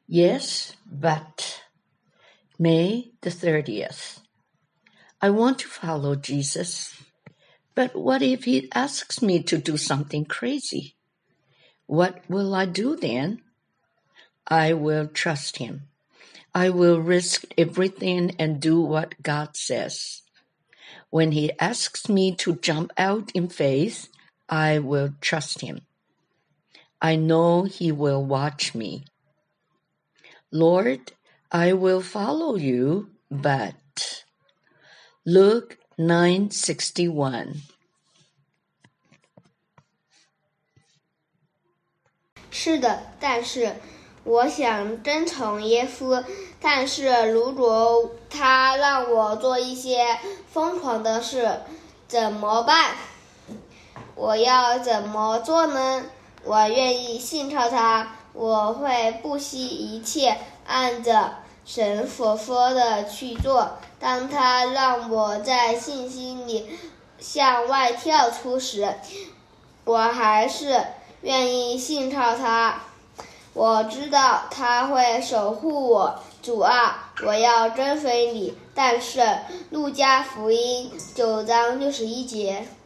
Yes, but May the 30th. I want to follow Jesus. But what if he asks me to do something crazy? What will I do then? I will trust him. I will risk everything and do what God says. When he asks me to jump out in faith, I will trust him. I know he will watch me. Lord, I will follow you, but Luke 9:61. 是的，但是我想跟从耶稣，但是如果他让我做一些疯狂的事，怎么办？我要怎么做呢？我愿意信靠他，我会不惜一切按着神所说的去做。当他让我在信心里向外跳出时，我还是愿意信靠他。我知道他会守护我，主啊，我要跟随你。但是路加福音9章61节。